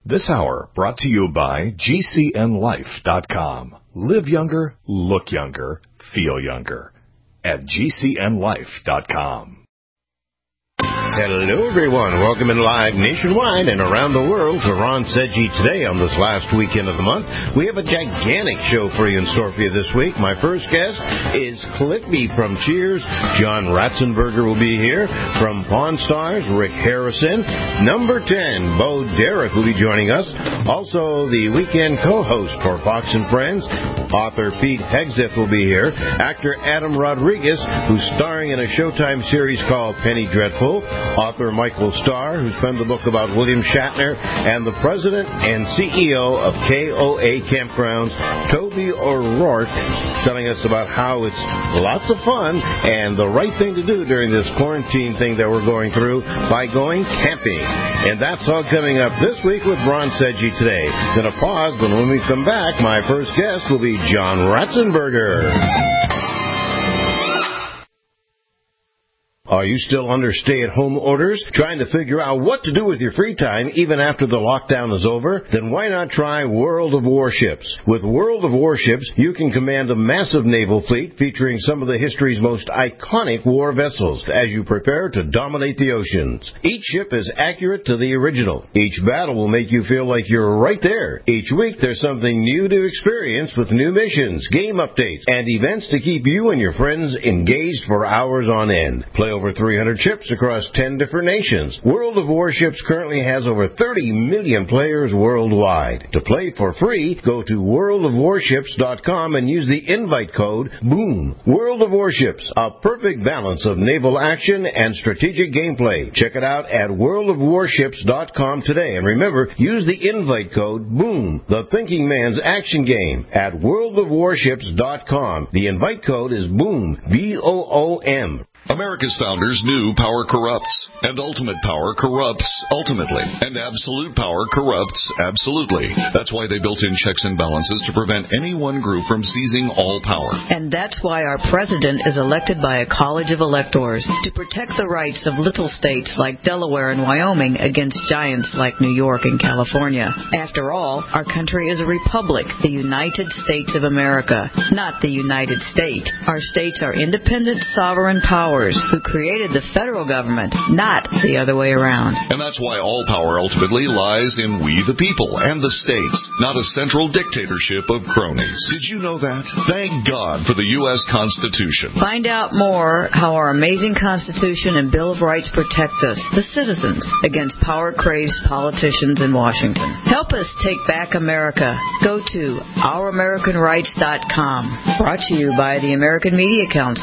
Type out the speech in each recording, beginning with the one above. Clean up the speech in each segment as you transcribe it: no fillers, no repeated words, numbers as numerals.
This hour brought to you by GCNLife.com. Live younger, look younger, feel younger at GCNLife.com. Hello, everyone. Welcome in live nationwide and around the world to Ron Sedgy Today on this last weekend of the month. We have a gigantic show for you in store for you this week. My first guest is Cliffy from Cheers. John Ratzenberger will be here. From Pawn Stars, Rick Harrison. Number 10, Bo Derek will be joining us. Also, the weekend co-host for Fox and Friends, author Pete Hegseth will be here. Actor Adam Rodriguez, who's starring in a Showtime series called Penny Dreadful. Author Michael Starr, who's penned the book about William Shatner, and the president and CEO of KOA Campgrounds, Toby O'Rourke, telling us about how it's lots of fun and the right thing to do during this quarantine thing that we're going through by going camping. And that's all coming up this week with Ron Sedgy Today. Gonna pause, but when we come back, my first guest will be John Ratzenberger. Are you still under stay-at-home orders, trying to figure out what to do with your free time even after the lockdown is over? Then why not try World of Warships? With World of Warships, you can command a massive naval fleet featuring some of the history's most iconic war vessels as you prepare to dominate the oceans. Each ship is accurate to the original. Each battle will make you feel like you're right there. Each week, there's something new to experience with new missions, game updates, and events to keep you and your friends engaged for hours on end. Play over 300 ships across 10 different nations. World of Warships currently has over 30 million players worldwide. To play for free, go to worldofwarships.com and use the invite code BOOM. World of Warships, a perfect balance of naval action and strategic gameplay. Check it out at worldofwarships.com today. And remember, use the invite code BOOM, the thinking man's action game, at worldofwarships.com. The invite code is BOOM, B-O-O-M. America's founders knew power corrupts, and ultimate power corrupts ultimately, and absolute power corrupts absolutely. That's why they built in checks and balances to prevent any one group from seizing all power. And that's why our president is elected by a college of electors to protect the rights of little states like Delaware and Wyoming against giants like New York and California. After all, our country is a republic, the United States of America, not the United States. Our states are independent, sovereign powers who created the federal government, not the other way around. And that's why all power ultimately lies in we the people and the states, not a central dictatorship of cronies. Did you know that? Thank God for the U.S. Constitution. Find out more how our amazing Constitution and Bill of Rights protect us, the citizens, against power-crazed politicians in Washington. Help us take back America. Go to ouramericanrights.com. Brought to you by the American Media Council.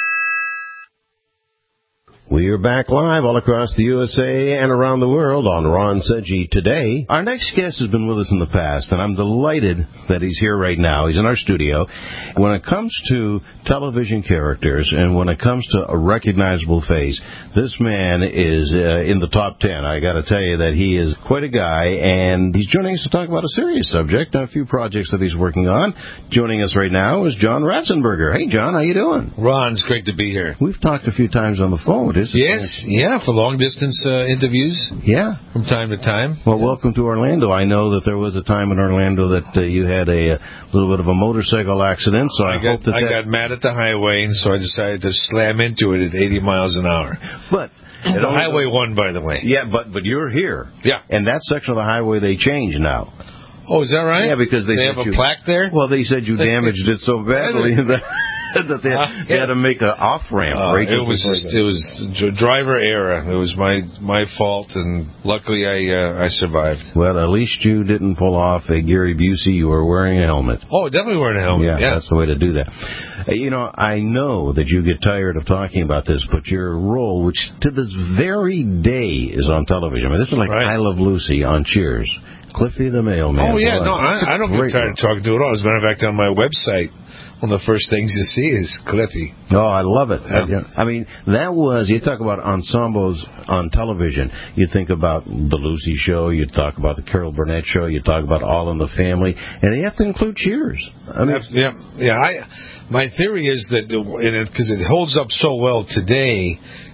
We are back live all across the USA and around the world on Ron Sedgy Today. Our next guest has been with us in the past, and I'm delighted that he's here right now. He's in our studio. When it comes to television characters and when it comes to a recognizable face, this man is in the top 10. I got to tell you that he is quite a guy, and he's joining us to talk about a serious subject, a few projects that he's working on. Joining us right now is John Ratzenberger. Hey, John, how you doing? Ron, it's great to be here. We've talked a few times on the phone. Yes, for long-distance interviews. Yeah. From time to time. Well, welcome to Orlando. I know that there was a time in Orlando that you had a little bit of a motorcycle accident, so I hope that I got mad at the highway, and so I decided to slam into it at 80 miles an hour. But the Highway 1, by the way. Yeah, but you're here. Yeah. And that section of the highway, they changed now. Oh, is that right? Yeah, because they have a plaque there? Well, they said you damaged it so badly that they had to make an off-ramp. It was driver error. It was my fault, and luckily I survived. Well, at least you didn't pull off a Gary Busey. You were wearing a helmet. Oh, definitely wearing a helmet. Yeah, that's the way to do that. You know, I know that you get tired of talking about this, but your role, which to this very day is on television. I mean, this is like I Love Lucy on Cheers. Cliffy the Mailman. Oh, yeah, I don't get tired of talking to it all. As a matter of fact, on my website, one of the first things you see is Cliffy. Oh, I love it. I mean, that was, you talk about ensembles on television. You think about the Lucy Show, you talk about the Carol Burnett Show, you talk about All in the Family, and you have to include Cheers. I mean, my theory is that, because it holds up so well today,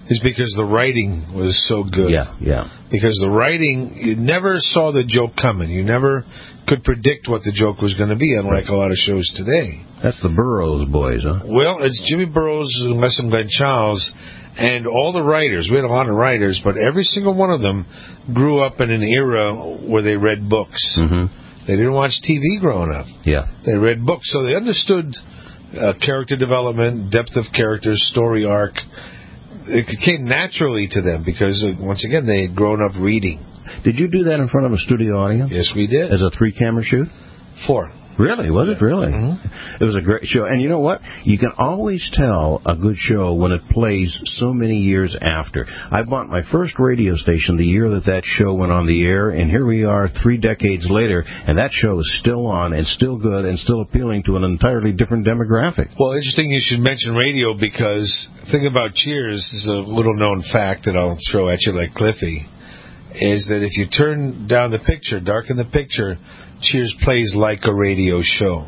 is because the writing was so good. Yeah. Because the writing, you never saw the joke coming. You never could predict what the joke was going to be, unlike a lot of shows today. That's the Burroughs boys, huh? Well, it's Jimmy Burroughs and Leslie Glenn Charles, and all the writers. We had a lot of writers, but every single one of them grew up in an era where they read books. Mm-hmm. They didn't watch TV growing up. Yeah. They read books, so they understood character development, depth of characters, story arc. It came naturally to them because, once again, they had grown up reading. Did you do that in front of a studio audience? Yes, we did. As a 3-camera shoot? 4. Really? Was it really? Mm-hmm. It was a great show. And you know what? You can always tell a good show when it plays so many years after. I bought my first radio station the year that show went on the air, and here we are 3 decades later, and that show is still on and still good and still appealing to an entirely different demographic. Well, interesting you should mention radio because think about Cheers. This is a little-known fact that I'll throw at you like Cliffy, is that if you turn down the picture, darken the picture, Cheers plays like a radio show.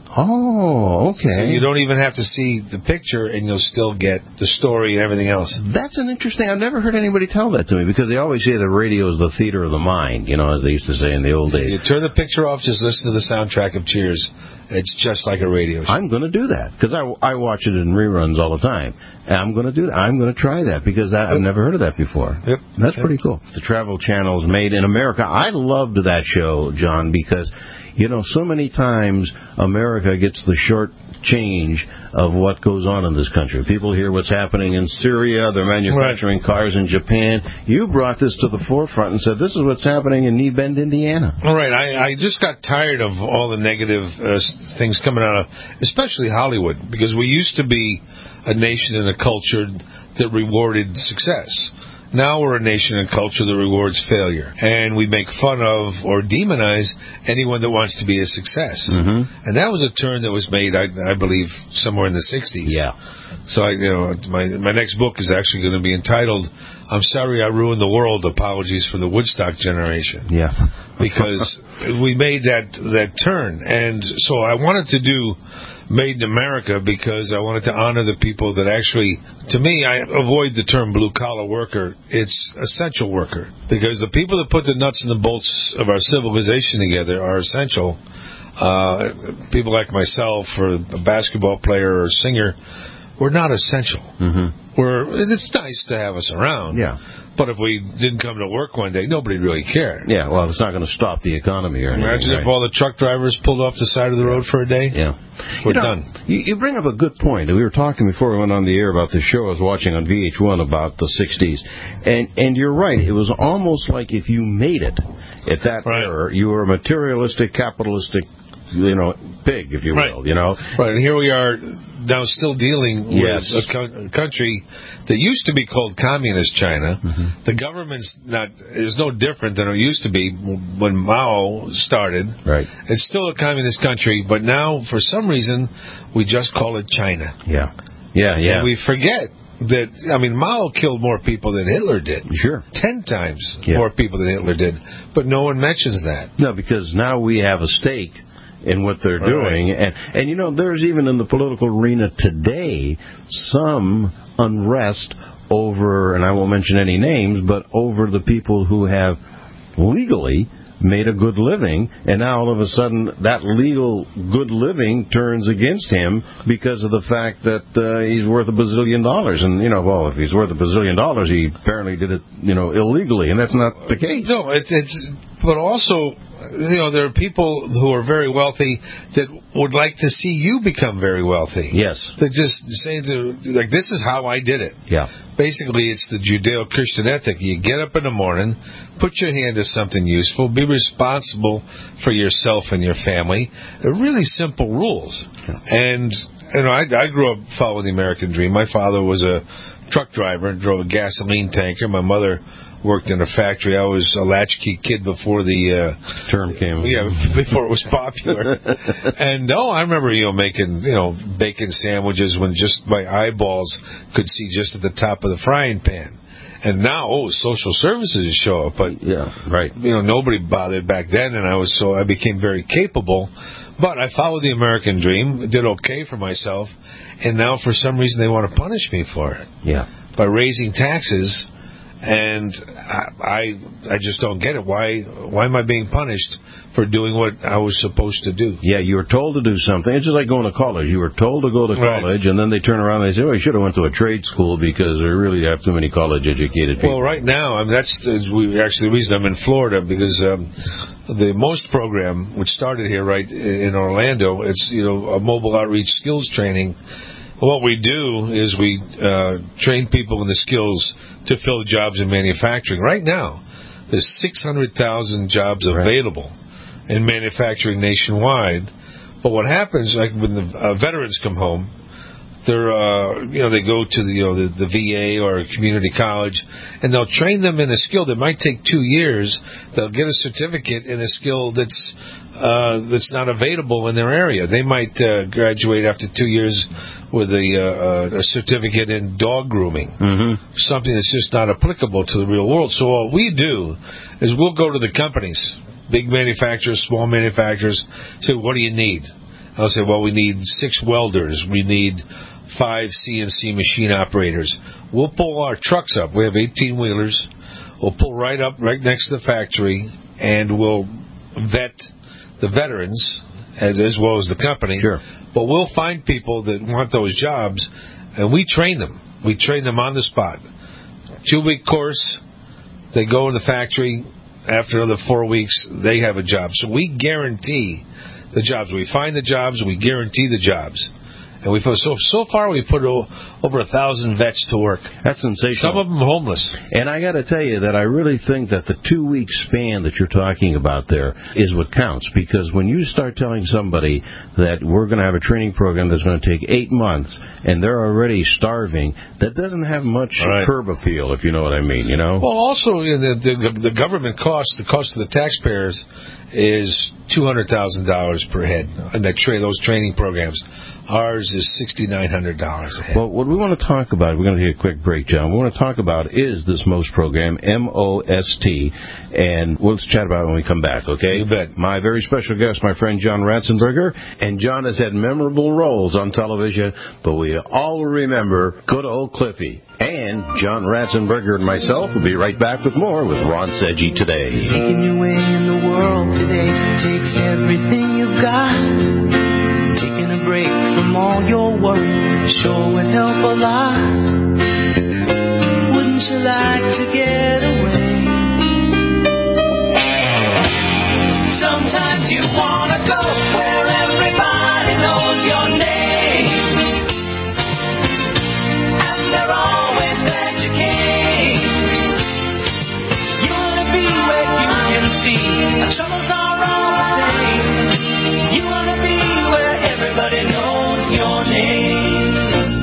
Oh, okay. So you don't even have to see the picture, and you'll still get the story and everything else. That's an interesting... I've never heard anybody tell that to me, because they always say the radio is the theater of the mind, as they used to say in the old days. You turn the picture off, just listen to the soundtrack of Cheers. It's just like a radio show. I'm going to do that, because I watch it in reruns all the time. And I'm going to do that. I'm going to try that, because I've never heard of that before. Yep. That's pretty cool. The Travel Channel is made in America. I loved that show, John, because... so many times America gets the short change of what goes on in this country. People hear what's happening in Syria. They're manufacturing cars in Japan. You brought this to the forefront and said, this is what's happening in Knee Bend, Indiana. All right. I just got tired of all the negative things coming out of, especially Hollywood, because we used to be a nation and a culture that rewarded success. Now we're a nation and culture that rewards failure. And we make fun of or demonize anyone that wants to be a success. Mm-hmm. And that was a turn that was made, I believe, somewhere in the 60s. Yeah. So, my next book is actually going to be entitled, I'm Sorry I Ruined the World, Apologies for the Woodstock Generation. Yeah. Because we made that turn. And so I wanted to do Made in America because I wanted to honor the people that actually, to me, I avoid the term blue-collar worker. It's essential worker. Because the people that put the nuts and the bolts of our civilization together are essential. People like myself, or a basketball player or a singer, we're not essential. Mm-hmm. It's nice to have us around. Yeah. But if we didn't come to work one day, nobody really cared. Yeah, well, it's not going to stop the economy or anything. Imagine if all the truck drivers pulled off the side of the road for a day. Yeah. We're done. You bring up a good point. We were talking before we went on the air about the show I was watching on VH1 about the 60s. And you're right. It was almost like if you made it at that era, you were a materialistic, capitalistic, pig, if you will, Right, and here we are now still dealing with a country that used to be called Communist China. Mm-hmm. The government's is no different than it used to be when Mao started. Right. It's still a communist country, but now, for some reason, we just call it China. Yeah. Yeah. And we forget that, Mao killed more people than Hitler did. Sure. 10 times more people than Hitler did. But no one mentions that. No, because now we have a stake in what they're doing. And there's even in the political arena today some unrest over, and I won't mention any names, but over the people who have legally made a good living, and now all of a sudden that legal good living turns against him because of the fact that he's worth $1 bazillion. And, if he's worth $1 bazillion, he apparently did it, illegally, and that's not the case. No, but also, there are people who are very wealthy that would like to see you become very wealthy. Yes. They just say, this is how I did it. Yeah. Basically, it's the Judeo-Christian ethic. You get up in the morning, put your hand to something useful, be responsible for yourself and your family. They're really simple rules. Yeah. And, I grew up following the American dream. My father was a truck driver and drove a gasoline tanker. My mother worked in a factory. I was a latchkey kid before the term came. Yeah, before it was popular. And I remember making bacon sandwiches when just my eyeballs could see just at the top of the frying pan. And now, social services show up, but nobody bothered back then, and I became very capable. But I followed the American dream, did okay for myself, and now for some reason they want to punish me for it. Yeah. by raising taxes, and I just don't get it. Why am I being punished for doing what I was supposed to do? Yeah, you were told to do something. It's just like going to college. You were told to go to college, and then they turn around and they say, well, you should have went to a trade school because we really have too many college-educated people. Well, right now, that's the reason I'm in Florida, because the MOST program, which started here right in Orlando, it's a mobile outreach skills training. What we do is we train people in the skills to fill jobs in manufacturing. Right now, there's 600,000 jobs available in manufacturing nationwide. But what happens, like when the veterans come home, they go to the VA or a community college, and they'll train them in a skill that might take 2 years. They'll get a certificate in a skill that's not available in their area. They might graduate after 2 years with a certificate in dog grooming, something that's just not applicable to the real world. So what we do is we'll go to the companies, big manufacturers, small manufacturers, say, what do you need? I'll say, well, we need 6 welders. We need 5 CNC machine operators. We'll pull our trucks up. We have 18-wheelers. We'll pull right up, right next to the factory, and we'll vet the veterans as well as the company. Sure. But we'll find people that want those jobs, and we train them. We train them on the spot. 2-week course. They go in the factory. After another 4 weeks, they have a job. So we guarantee the jobs. We find the jobs. We guarantee the jobs. And so far we've put over 1,000 vets to work. That's sensational. Some of them homeless. And I got to tell you that I really think that the 2-week span that you're talking about there is what counts. Because when you start telling somebody that we're going to have a training program that's going to take 8 months and they're already starving, that doesn't have much curb appeal, if you know what I mean. Well, also the government cost, the cost to the taxpayers is $200,000 per head in those training programs. Ours is $6,900 a head. Well, what we want to talk about, we're going to take a quick break, John. What we want to talk about is this MOST program, M-O-S-T, and we'll chat about it when we come back, okay? You bet. My very special guest, my friend John Ratzenberger, and John has had memorable roles on television, but we all remember good old Cliffy. And John Ratzenberger and myself will be right back with more with Ron Sedgy Today. Making your way in the world today takes everything you've got. Taking a break from all your worries sure would help a lot. Wouldn't you like to get away? Sometimes you wanna go where everybody knows your name, and they're always glad you came. You wanna be where you can see the troubles are all the same. You wanna be where everybody knows your name.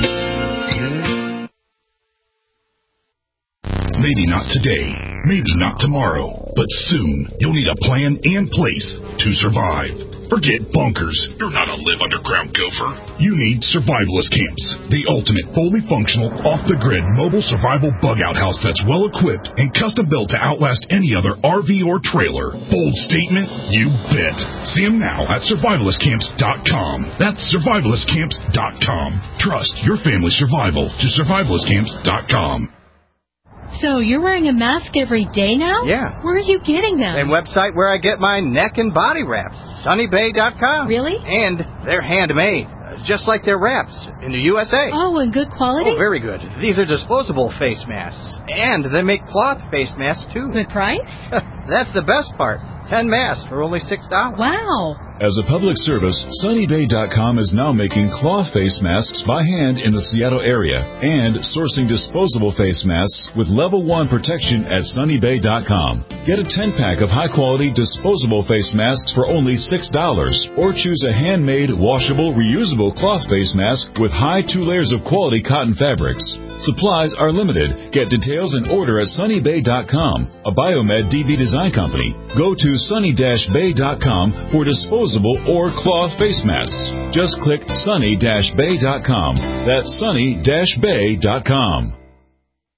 Maybe not today, maybe not tomorrow, but soon you'll need a plan and place to survive. Forget bunkers. You're not a live underground gopher. You need Survivalist Camps, the ultimate fully functional, off-the-grid mobile survival bug-out house that's well-equipped and custom-built to outlast any other RV or trailer. Bold statement? You bet. See them now at survivalistcamps.com. That's survivalistcamps.com. Trust your family's survival to survivalistcamps.com. So you're wearing a mask every day now? Yeah. Where are you getting them? Same website where I get my neck and body wraps, sunnybay.com. Really? And they're handmade, just like their wraps in the USA. Oh, and good quality? Oh, very good. These are disposable face masks. And they make cloth face masks, too. Good price? That's the best part. 10 masks for only $6. Wow. As a public service, sunnybay.com is now making cloth face masks by hand in the Seattle area and sourcing disposable face masks with level 1 protection at sunnybay.com. Get a 10-pack of high-quality disposable face masks for only $6 or choose a handmade, washable, reusable cloth face mask with high 2 layers of quality cotton fabrics. Supplies are limited. Get details and order at sunnybay.com, a Biomed DB design company. Go to sunny-bay.com for disposable or cloth face masks. Just click sunny-bay.com. That's sunny-bay.com.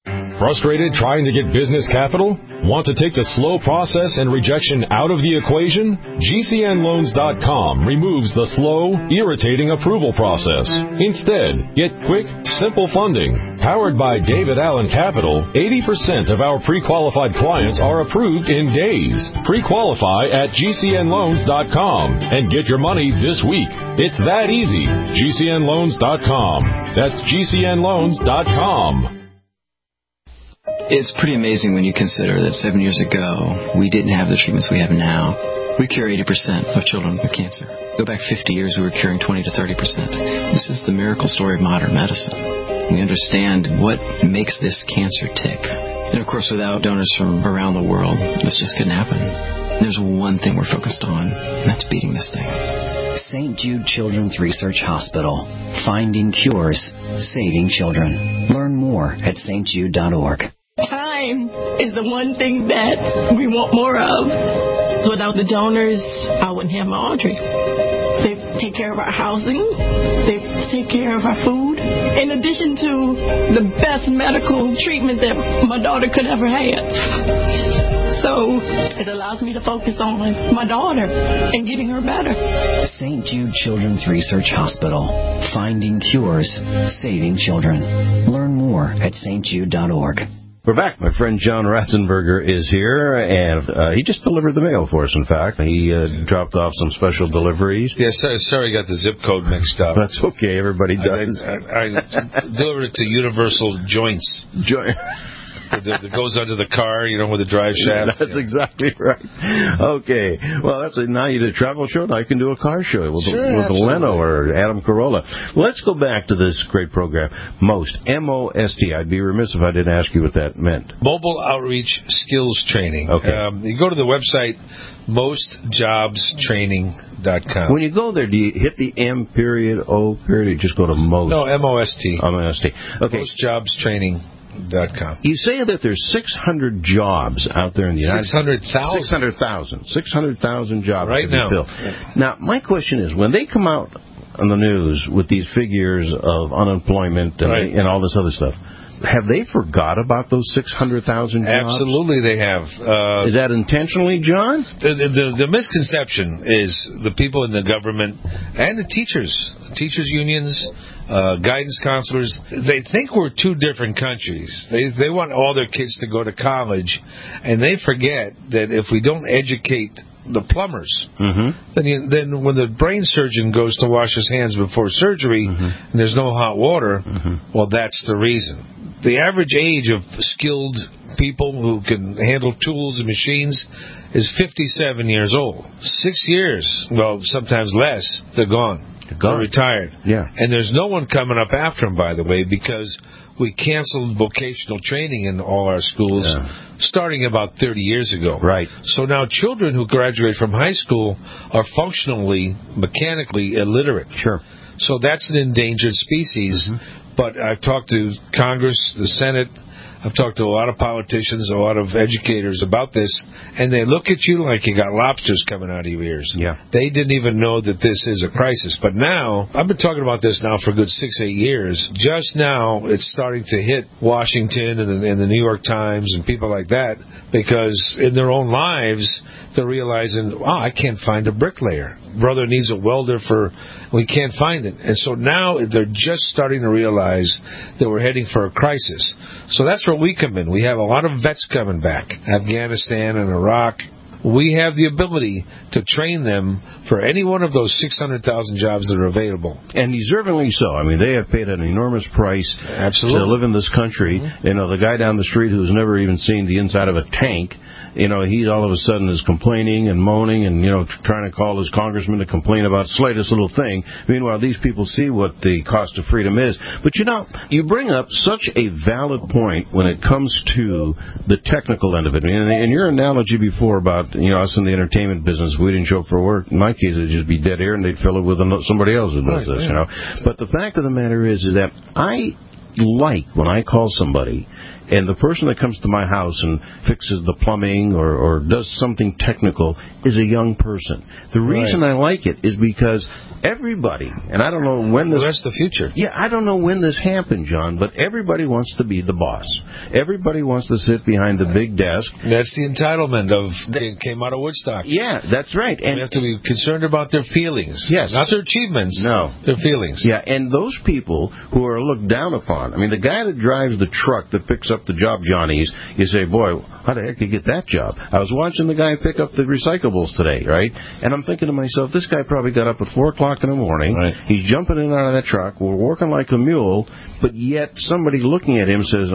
Frustrated trying to get business capital? Want to take the slow process and rejection out of the equation? GCNLoans.com removes the slow, irritating approval process. Instead, get quick, simple funding. Powered by David Allen Capital, 80% of our pre-qualified clients are approved in days. Pre-qualify at GCNLoans.com and get your money this week. It's that easy. GCNLoans.com. That's GCNLoans.com. It's pretty amazing when you consider that 7 years ago, we didn't have the treatments we have now. We cure 80% of children with cancer. Go back 50 years, we were curing 20 to 30%. This is the miracle story of modern medicine. We understand what makes this cancer tick. And of course, without donors from around the world, this just couldn't happen. There's one thing we're focused on, and that's beating this thing. St. Jude Children's Research Hospital. Finding cures, saving children. Learn more at stjude.org. Time is the one thing that we want more of. Without the donors, I wouldn't have my Audrey. They take care of our housing. They take care of our food. In addition to the best medical treatment that my daughter could ever have. So it allows me to focus on my daughter and getting her better. St. Jude Children's Research Hospital. Finding cures, saving children. Learn more at stjude.org. We're back. My friend John Ratzenberger is here, and he just delivered the mail for us, in fact. He dropped off some special deliveries. Yes, sorry I got the zip code mixed up. That's okay. Everybody does. I delivered it to Universal Joints. That goes under the car, with the drive shaft. That's exactly right. Okay. Well, now you did a travel show. Now you can do a car show with Leno or Adam Carolla. Let's go back to this great program. MOST, M-O-S-T. I'd be remiss if I didn't ask you what that meant. Mobile Outreach Skills Training. Okay. You go to the website, mostjobstraining.com. When you go there, do you hit the M period, O period, or you just go to MOST? No, M-O-S-T. M-O-S-T. Okay. Mostjobstraining.com. You say that there's 600 jobs out there in the United States. 600,000. 600,000 jobs right now. Filled. Now, my question is, when they come out on the news with these figures of unemployment and all this other stuff, have they forgot about those 600,000 jobs? Absolutely, they have. Is that intentionally, John? The misconception is the people in the government and the teachers unions, guidance counselors, they think we're two different countries. They want all their kids to go to college, and they forget that if we don't educate the plumbers, then when the brain surgeon goes to wash his hands before surgery and there's no hot water, well, that's the reason. The average age of skilled people who can handle tools and machines is 57 years old. 6 years, well, sometimes less, they're gone. They're retired. Yeah. And there's no one coming up after them, by the way, because we canceled vocational training in all our schools starting about 30 years ago. Right. So now children who graduate from high school are functionally, mechanically illiterate. Sure. So that's an endangered species. But I've talked to Congress, the Senate, I've talked to a lot of politicians, a lot of educators about this, and they look at you like you got lobsters coming out of your ears. Yeah. They didn't even know that this is a crisis. But now, I've been talking about this now for a good 6-8 years. Just now, it's starting to hit Washington and the New York Times and people like that, because in their own lives, they're realizing, I can't find a bricklayer. Brother needs a welder we can't find it. And so now they're just starting to realize that we're heading for a crisis. So that's where we come in. We have a lot of vets coming back, Afghanistan and Iraq. We have the ability to train them for any one of those 600,000 jobs that are available. And deservingly so. I mean, they have paid an enormous price to live in this country. The guy down the street who's never even seen the inside of a tank, he all of a sudden is complaining and moaning and, trying to call his congressman to complain about the slightest little thing. Meanwhile, these people see what the cost of freedom is. But, you bring up such a valid point when it comes to the technical end of it. And your analogy before about, us in the entertainment business, if we didn't show up for work, in my case, it'd just be dead air and they'd fill it with somebody else who does this, But the fact of the matter is that I like when I call somebody and the person that comes to my house and fixes the plumbing or does something technical is a young person. The reason I like it is because everybody, and I don't know when this... Well, that's the future. Yeah, I don't know when this happened, John, but everybody wants to be the boss. Everybody wants to sit behind the big desk. That's the entitlement it came out of Woodstock. Yeah, that's right. And we have to be concerned about their feelings. Yes. Not their achievements. No. Their feelings. Yeah, and those people who are looked down upon. I mean, the guy that drives the truck that picks up the job Johnnies, you say, boy, how the heck did you get that job? I was watching the guy pick up the recyclables today, right? And I'm thinking to myself, this guy probably got up at 4 o'clock in the morning. Right. He's jumping in and out of that truck. We're working like a mule, but yet somebody looking at him says,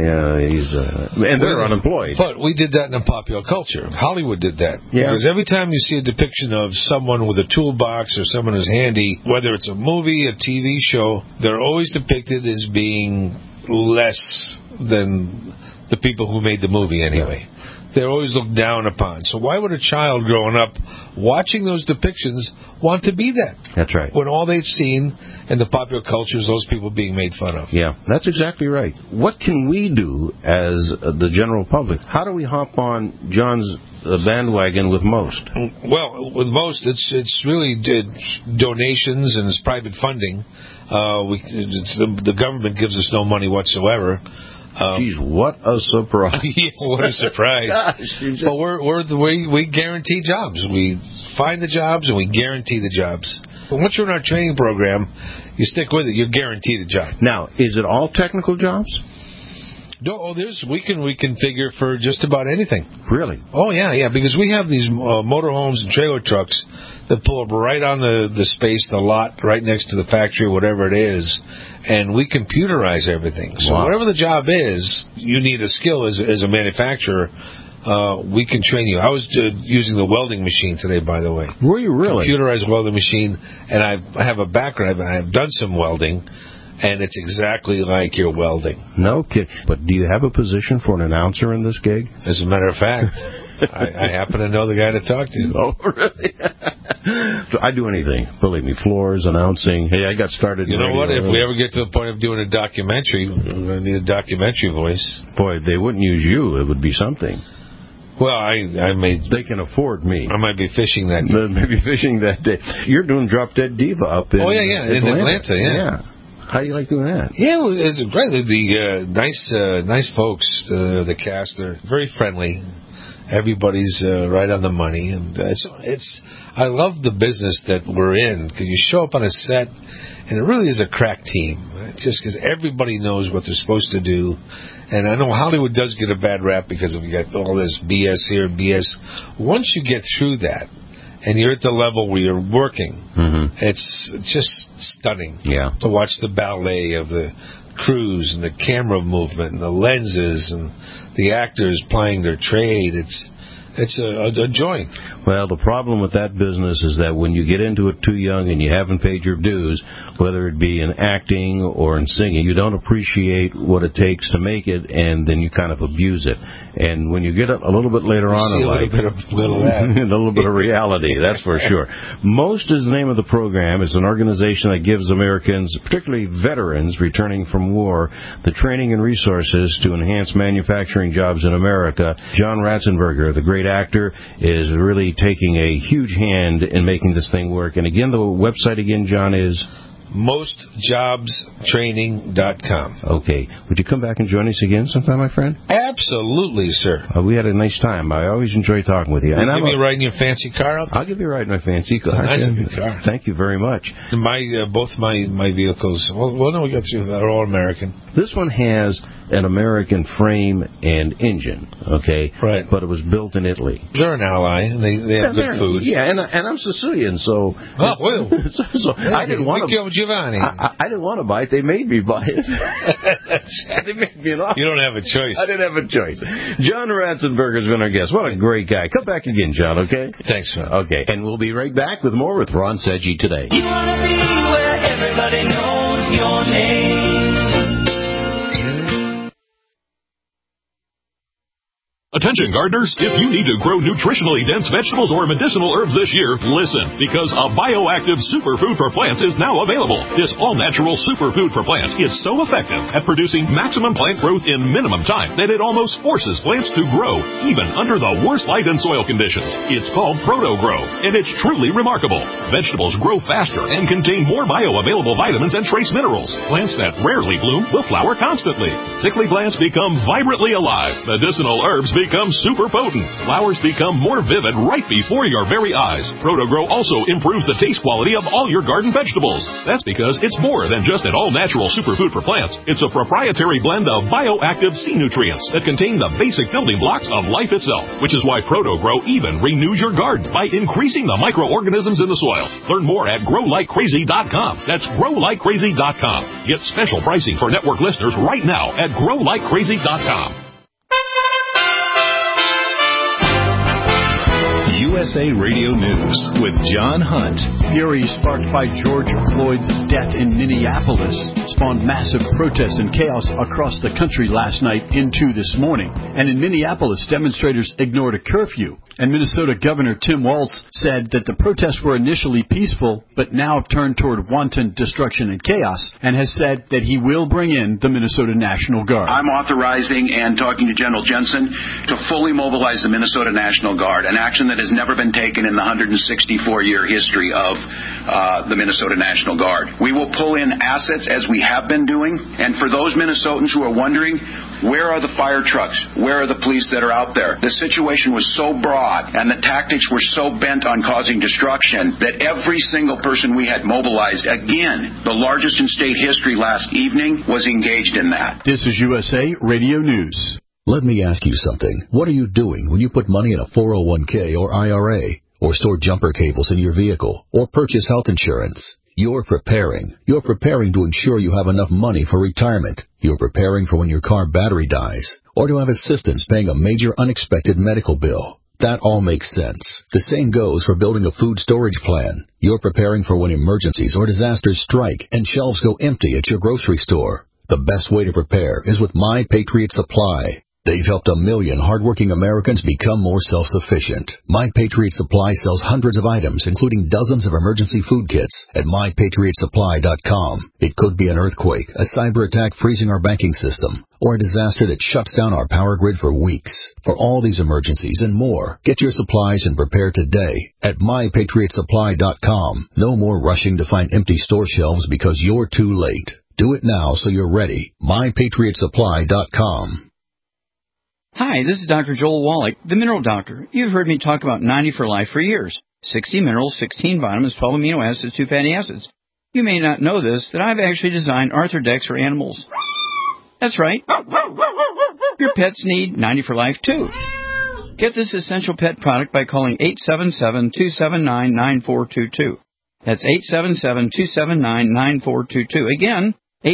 and they're unemployed. But we did that in popular culture. Hollywood did that. Yeah. Because every time you see a depiction of someone with a toolbox or someone who's handy, whether it's a movie, a TV show, they're always depicted as being less than the people who made the movie anyway. Yeah. They're always looked down upon. So why would a child growing up watching those depictions want to be that? That's right. When all they've seen in the popular culture is those people being made fun of. Yeah, that's exactly right. What can we do as the general public? How do we hop on John's bandwagon with most? Well, with most, it's really donations and it's private funding. The government gives us no money whatsoever. Geez, what a surprise! Yeah, what a surprise! Gosh, but we guarantee jobs. We find the jobs and we guarantee the jobs. But once you're in our training program, you stick with it. You're guaranteed a job. Now, is it all technical jobs? No, we can figure for just about anything. Really? Oh yeah, because we have these motorhomes and trailer trucks that pull up right on the space, the lot, right next to the factory, whatever it is, and we computerize everything. So whatever the job is, you need a skill as a manufacturer. We can train you. I was using the welding machine today, by the way. Were you really? Computerized welding machine, and I have a background. I have done some welding. And it's exactly like you're welding. No kidding. But do you have a position for an announcer in this gig? As a matter of fact, I happen to know the guy to talk to. Oh, really? So I do anything. Believe me, floors, announcing. Hey, I got started. You know what? If we ever get to the point of doing a documentary, we're going to need a documentary voice. Boy, they wouldn't use you. It would be something. Well, I may... They can afford me. I might be fishing that day. Maybe fishing that day. You're doing Drop Dead Diva up in in Atlanta, yeah. How do you like doing that? Yeah, well, it's great. The nice folks, the cast, they're very friendly. Everybody's right on the money, and I love the business that we're in because you show up on a set, and it really is a crack team. It's just because everybody knows what they're supposed to do, and I know Hollywood does get a bad rap because we got all this BS here, BS. Once you get through that, and you're at the level where you're working, it's just stunning to watch the ballet of the crews and the camera movement and the lenses and the actors playing their trade. It's a joy. Well, the problem with that business is that when you get into it too young and you haven't paid your dues, whether it be in acting or in singing, you don't appreciate what it takes to make it, and then you kind of abuse it. And when you get a little bit later on in life, a little bit of reality, that's for sure. MOST is the name of the program. It's an organization that gives Americans, particularly veterans returning from war, the training and resources to enhance manufacturing jobs in America. John Ratzenberger, the great actor, is really taking a huge hand in making this thing work. And again, the website again, John, is mostjobstraining.com. Okay. Would you come back and join us again sometime, my friend? Absolutely, sir. We had a nice time. I always enjoy talking with you. And give me a ride in your fancy car out there? I'll give you a ride in my fancy car. It's a nice car. Thank you very much. Both my vehicles, well, no, we got through. They're all American. This one has an American frame and engine, okay? Right. But it was built in Italy. They're an ally, and they have good food. Yeah, and I'm Sicilian, so... Oh, well. so I didn't want to... Giovanni. I didn't want to buy it. They made me buy it. They made me an offer. You don't have a choice. I didn't have a choice. John Ratzenberger's been our guest. What a great guy. Come back again, John, okay? Thanks, man. Okay, and we'll be right back with more with Ron Seggi today. You want to be where everybody knows your name. Attention gardeners, if you need to grow nutritionally dense vegetables or medicinal herbs this year, listen, because a bioactive superfood for plants is now available. This all-natural superfood for plants is so effective at producing maximum plant growth in minimum time that it almost forces plants to grow, even under the worst light and soil conditions. It's called ProtoGrow, and it's truly remarkable. Vegetables grow faster and contain more bioavailable vitamins and trace minerals. Plants that rarely bloom will flower constantly. Sickly plants become vibrantly alive. Medicinal herbs become super potent. Flowers become more vivid right before your very eyes. ProtoGrow also improves the taste quality of all your garden vegetables. That's because it's more than just an all-natural superfood for plants. It's a proprietary blend of bioactive sea nutrients that contain the basic building blocks of life itself, which is why ProtoGrow even renews your garden by increasing the microorganisms in the soil. Learn more at growlikecrazy.com. That's growlikecrazy.com. Get special pricing for network listeners right now at growlikecrazy.com. USA Radio News with John Hunt. Fury sparked by George Floyd's death in Minneapolis spawned massive protests and chaos across the country last night into this morning. And in Minneapolis, demonstrators ignored a curfew. And Minnesota Governor Tim Walz said that the protests were initially peaceful, but now have turned toward wanton destruction and chaos, and has said that he will bring in the Minnesota National Guard. I'm authorizing and talking to General Jensen to fully mobilize the Minnesota National Guard, an action that has never been taken in the 164-year history of the Minnesota National Guard. We will pull in assets as we have been doing, and for those Minnesotans who are wondering, where are the fire trucks? Where are the police that are out there? The situation was so broad and the tactics were so bent on causing destruction that every single person we had mobilized, again, the largest in state history last evening, was engaged in that. This is USA Radio News. Let me ask you something. What are you doing when you put money in a 401k or IRA, or store jumper cables in your vehicle, or purchase health insurance? You're preparing. You're preparing to ensure you have enough money for retirement. You're preparing for when your car battery dies, or to have assistance paying a major unexpected medical bill. That all makes sense. The same goes for building a food storage plan. You're preparing for when emergencies or disasters strike and shelves go empty at your grocery store. The best way to prepare is with My Patriot Supply. They've helped 1 million hardworking Americans become more self-sufficient. My Patriot Supply sells hundreds of items, including dozens of emergency food kits, at MyPatriotSupply.com. It could be an earthquake, a cyber attack freezing our banking system, or a disaster that shuts down our power grid for weeks. For all these emergencies and more, get your supplies and prepare today at MyPatriotSupply.com. No more rushing to find empty store shelves because you're too late. Do it now so you're ready. MyPatriotSupply.com. Hi, this is Dr. Joel Wallach, the Mineral Doctor. You've heard me talk about 90 for Life for years. 60 minerals, 16 vitamins, 12 amino acids, 2 fatty acids. You may not know this, that I've actually designed Arthrodex for animals. That's right. Your pets need 90 for Life, too. Get this essential pet product by calling 877-279-9422. That's 877-279-9422. Again,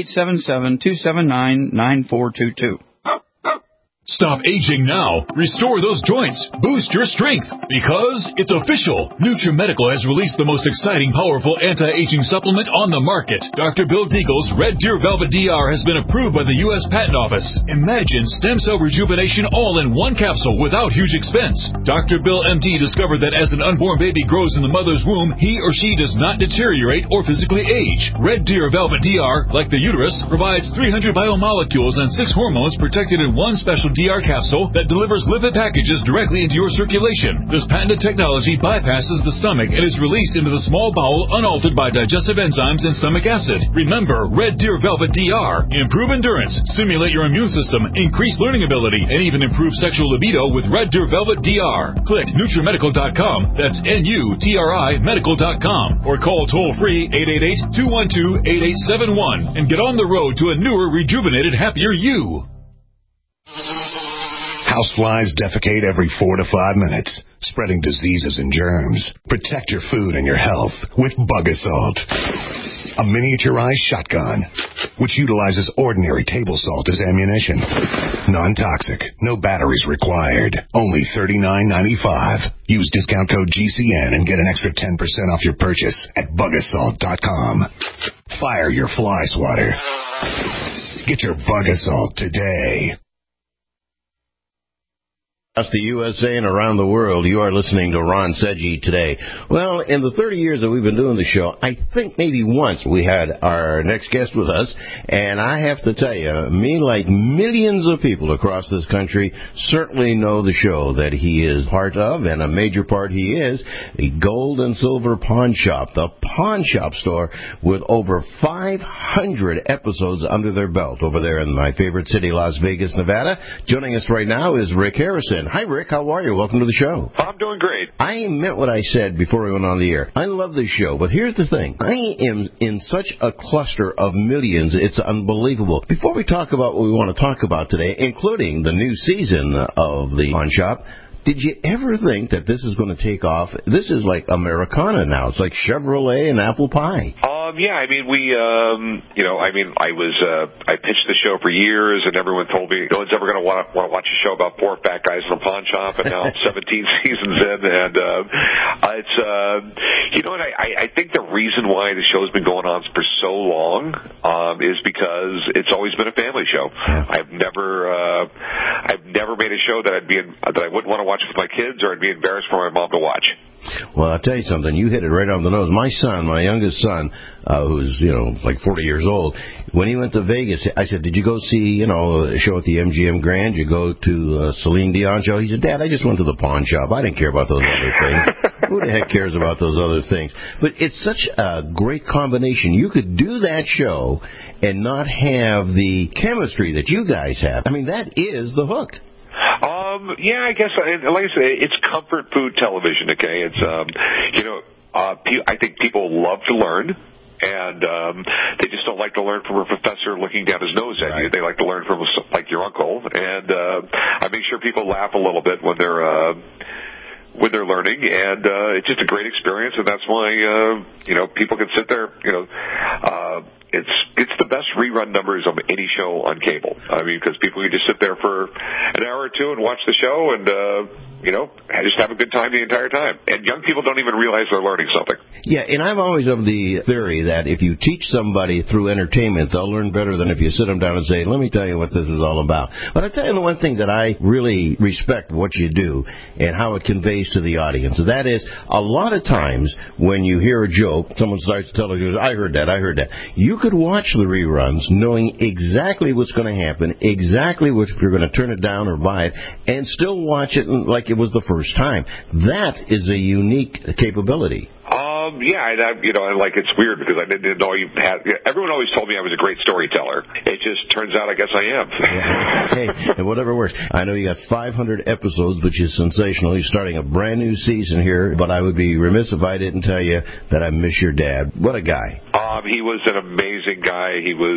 877-279-9422. Stop aging now. Restore those joints. Boost your strength. Because it's official. NutriMedical has released the most exciting, powerful anti-aging supplement on the market. Dr. Bill Deagle's Red Deer Velvet DR has been approved by the U.S. Patent Office. Imagine stem cell rejuvenation all in one capsule without huge expense. Dr. Bill MD discovered that as an unborn baby grows in the mother's womb, he or she does not deteriorate or physically age. Red Deer Velvet DR, like the uterus, provides 300 biomolecules and 6 hormones protected in one special DR capsule that delivers lipid packages directly into your circulation. This patented technology bypasses the stomach and is released into the small bowel unaltered by digestive enzymes and stomach acid. Remember, Red Deer Velvet DR. Improve endurance, stimulate your immune system, increase learning ability, and even improve sexual libido with Red Deer Velvet DR. Click NutriMedical.com, that's N-U-T-R-I Medical.com, or call toll-free 888-212-8871 and get on the road to a newer, rejuvenated, happier you. Houseflies defecate every 4 to 5 minutes, spreading diseases and germs. Protect your food and your health with Bug-A-Salt, a miniaturized shotgun which utilizes ordinary table salt as ammunition. Non-toxic, no batteries required, only $39.95. Use discount code GCN and get an extra 10% off your purchase at Bug-A-Salt.com. Fire your fly swatter. Get your Bug-A-Salt today. Across the USA and around the world, you are listening to Ron Seggi today. Well, in the 30 years that we've been doing the show, I think maybe once we had our next guest with us, and I have to tell you, me like millions of people across this country certainly know the show that he is part of, and a major part he is, the Gold and Silver Pawn Shop, the pawn shop store with over 500 episodes under their belt over there in my favorite city, Las Vegas, Nevada. Joining us right now is Rick Harrison. Hi, Rick. How are you? Welcome to the show. I'm doing great. I meant what I said before we went on the air. I love this show, but here's the thing. I am in such a cluster of millions, it's unbelievable. Before we talk about what we want to talk about today, including the new season of the Pawn Shop, did you ever think that this is going to take off? This is like Americana now. It's like Chevrolet and apple pie. Yeah, I mean, I pitched the show for years, and everyone told me no one's ever going to want to watch a show about four fat guys in a pawn shop, and now 17 seasons in, and it's, I think the reason why the show's been going on for so long is because it's always been a family show. I've never made a show that that I wouldn't want to watch with my kids, or I'd be embarrassed for my mom to watch. Well, I'll tell you something. You hit it right on the nose. My son, my youngest son, who's, like 40 years old, when he went to Vegas, I said, did you go see, a show at the MGM Grand? You go to Celine Dion show? He said, Dad, I just went to the pawn shop. I didn't care about those other things. Who the heck cares about those other things? But it's such a great combination. You could do that show and not have the chemistry that you guys have. I mean, that is the hook. Yeah, I guess, like I say, it's comfort food television, okay? It's, I think people love to learn, and they just don't like to learn from a professor looking down his nose at you. They like to learn from, like, your uncle, and I make sure people laugh a little bit when they're learning, and it's just a great experience, and that's why, people can sit there, it's the best rerun numbers of any show on cable. I mean, because people can just sit there for an hour or two and watch the show and, just have a good time the entire time. And young people don't even realize they're learning something. Yeah, and I'm always of the theory that if you teach somebody through entertainment, they'll learn better than if you sit them down and say, let me tell you what this is all about. But I tell you the one thing that I really respect what you do and how it conveys to the audience. That is, a lot of times when you hear a joke, someone starts to tell you, I heard that. You could watch the reruns knowing exactly what's going to happen, exactly if you're going to turn it down or buy it, and still watch it like it was the first time. That is a unique capability. It's weird because I didn't know you had. Everyone always told me I was a great storyteller. It just turns out I guess I am. Hey, and whatever works. I know you got 500 episodes, which is sensational. You're starting a brand new season here, but I would be remiss if I didn't tell you that I miss your dad. What a guy. He was an amazing guy. He was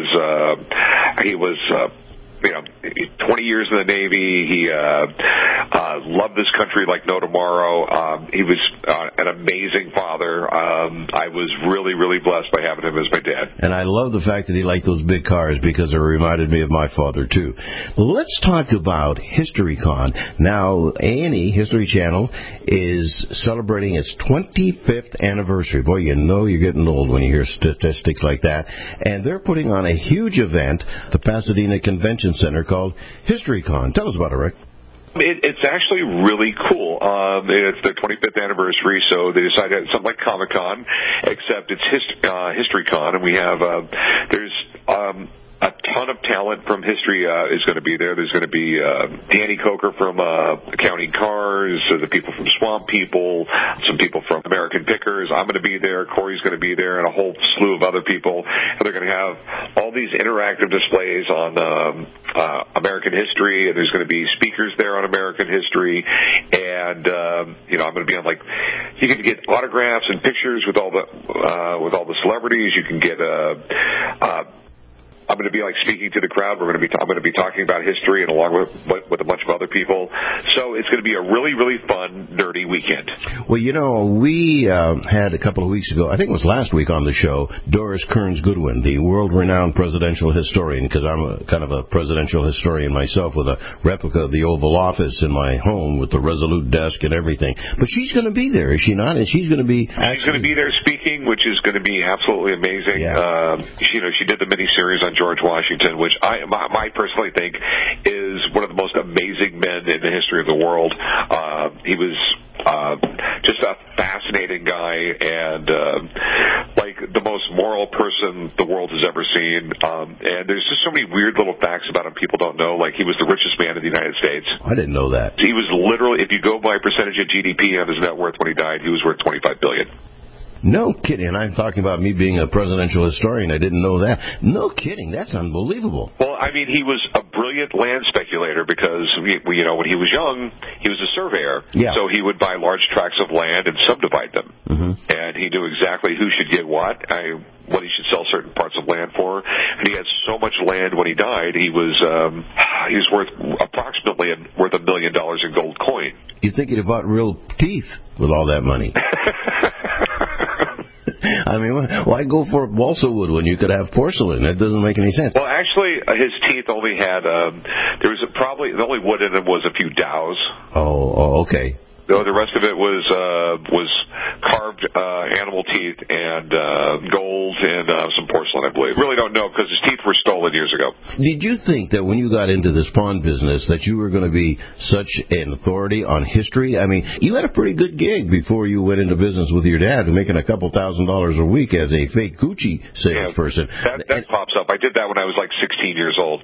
20 years in the Navy. He loved this country like no tomorrow. He was an amazing father. I was really, really blessed by having him as my dad. And I love the fact that he liked those big cars because it reminded me of my father, too. Let's talk about HistoryCon. Now, A&E, History Channel, is celebrating its 25th anniversary. Boy, you're getting old when you hear statistics like that. And they're putting on a huge event, the Pasadena Convention Center, called HistoryCon. Tell us about it, Rick. It's actually really cool. It's their 25th anniversary, so they decided something like Comic-Con, except it's HistoryCon, and we have there's a ton of talent from history is going to be there. There's going to be Danny Coker from Counting Cars, the people from Swamp People, some people from American Pickers. I'm going to be there. Corey's going to be there, and a whole slew of other people. And they're going to have all these interactive displays on American history, and there's going to be speakers there on American history. And I'm going to be on you can get autographs and pictures with all the celebrities. You can get I'm going to be speaking to the crowd. I'm going to be talking about history and along with a bunch of other people. So it's going to be a really, really fun, nerdy weekend. Well, we had a couple of weeks ago, I think it was last week on the show, Doris Kearns Goodwin, the world-renowned presidential historian, because I'm kind of a presidential historian myself with a replica of the Oval Office in my home with the Resolute desk and everything. But she's going to be there, is she not? And she's going to be She's going to be there speaking, which is going to be absolutely amazing. Yeah. She did the miniseries on George Washington, which I personally think is one of the most amazing men in the history of the world. He was just a fascinating guy and like the most moral person the world has ever seen. And there's just so many weird little facts about him people don't know. Like he was the richest man in the United States. I didn't know that. He was literally, if you go by percentage of GDP on his net worth when he died, he was worth $25 billion. No kidding. And I'm talking about me being a presidential historian. I didn't know that. No kidding. That's unbelievable. Well, I mean, he was a brilliant land speculator because, when he was young, he was a surveyor. Yeah. So he would buy large tracts of land and subdivide them. Mm-hmm. And he knew exactly who should get what he should sell certain parts of land for. And he had so much land when he died, he was worth approximately worth $1 million in gold coin. You'd think he'd have bought real teeth with all that money. I mean, why go for balsa wood when you could have porcelain? That doesn't make any sense. Well, actually, his teeth only had the only wood in them was a few dowels. Oh, okay. No, the rest of it was carved animal teeth and gold and some porcelain, I believe. Really don't know because his teeth were stolen years ago. Did you think that when you got into this pawn business that you were going to be such an authority on history? I mean, you had a pretty good gig before you went into business with your dad, making a couple $1,000s a week as a fake Gucci salesperson. Yeah, that pops up. I did that when I was like 16 years old.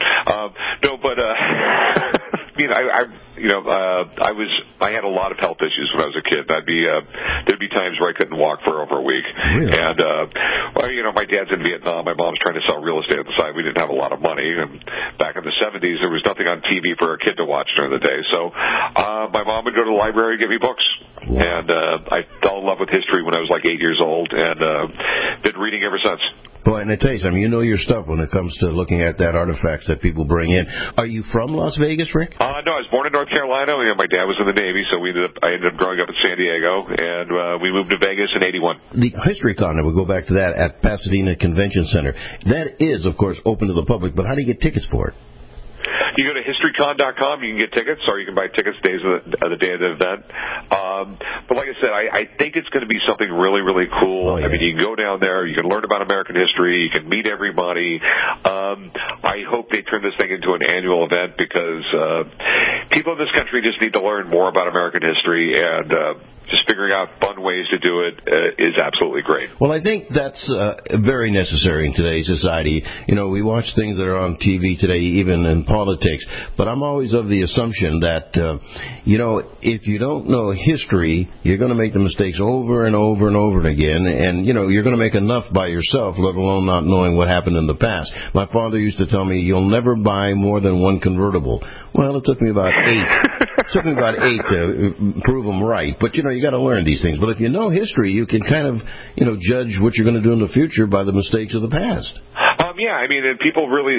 I had a lot of health issues when I was a kid. There'd be times where I couldn't walk for over a week. Really? And my dad's in Vietnam. My mom's trying to sell real estate on the side. We didn't have a lot of money. And back in the 70s, there was nothing on TV for a kid to watch during the day. So my mom would go to the library and give me books. Wow. And I fell in love with history when I was like 8 years old, and been reading ever since. Boy, and I tell you something, you know your stuff when it comes to looking at that artifacts that people bring in. Are you from Las Vegas, Rick? No, I was born in North Carolina. My dad was in the Navy, so I ended up growing up in San Diego, and we moved to Vegas in '81. The HistoryCon, we'll go back to that, at Pasadena Convention Center. That is, of course, open to the public, but how do you get tickets for it? You go to historycon.com, you can get tickets, or you can buy tickets days of the day of the event. But like I said, I think it's going to be something really, really cool. Oh, yeah. I mean, you can go down there, you can learn about American history, you can meet everybody. I hope they turn this thing into an annual event because people in this country just need to learn more about American history, and just figuring out fun ways to do it is absolutely great. Well, I think that's very necessary in today's society. We watch things that are on TV today, even in politics, but I'm always of the assumption that, if you don't know history, you're going to make the mistakes over and over and over again, and, you're going to make enough by yourself, let alone not knowing what happened in the past. My father used to tell me, you'll never buy more than one convertible. Well, it took me about 8. It took me about 8 to prove them right, but, you got to learn these things. But if you know history, you can kind of, judge what you're going to do in the future by the mistakes of the past. Yeah, I mean, and people really,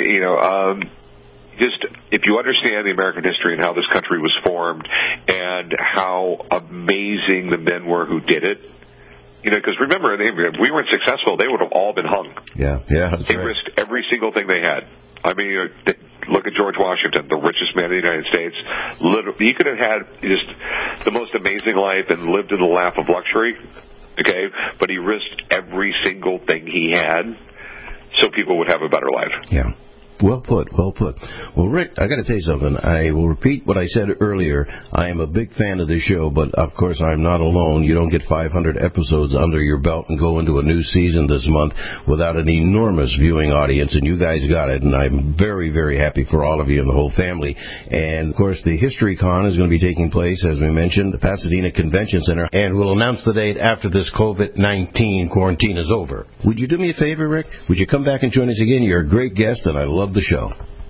just if you understand the American history and how this country was formed and how amazing the men were who did it, because remember, if we weren't successful, they would have all been hung. Yeah, that's They right. risked every single thing they had. I mean, look at George Washington, the richest man in the United States. He could have had just the most amazing life and lived in the lap of luxury, okay? But he risked every single thing he had so people would have a better life. Yeah. Well put. Well, Rick, I got to tell you something. I will repeat what I said earlier. I am a big fan of this show, but of course I'm not alone. You don't get 500 episodes under your belt and go into a new season this month without an enormous viewing audience, and you guys got it, and I'm very, very happy for all of you and the whole family. And, of course, the HistoryCon is going to be taking place, as we mentioned, the Pasadena Convention Center, and we'll announce the date after this COVID-19 quarantine is over. Would you do me a favor, Rick? Would you come back and join us again? You're a great guest, and I love the show.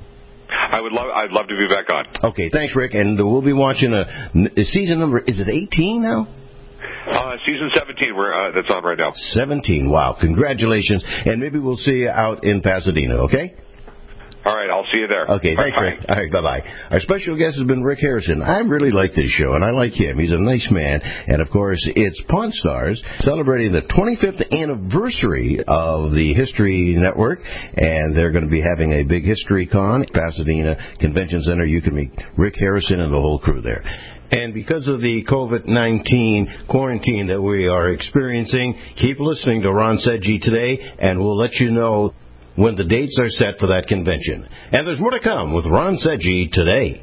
I'd love to be back on. Okay, thanks, Rick. And we'll be watching a season number. Is it 18 now? Season 17. That's on right now. 17. Wow! Congratulations. And maybe we'll see you out in Pasadena. Okay. All right, I'll see you there. Okay, thanks, Rick. All right, bye-bye. Our special guest has been Rick Harrison. I really like this show, and I like him. He's a nice man. And, of course, it's Pawn Stars celebrating the 25th anniversary of the History Network, and they're going to be having a big HistoryCon, Pasadena Convention Center. You can meet Rick Harrison and the whole crew there. And because of the COVID-19 quarantine that we are experiencing, keep listening to Ron Sedgy today, and we'll let you know when the dates are set for that convention. And there's more to come with Ron Seggi today.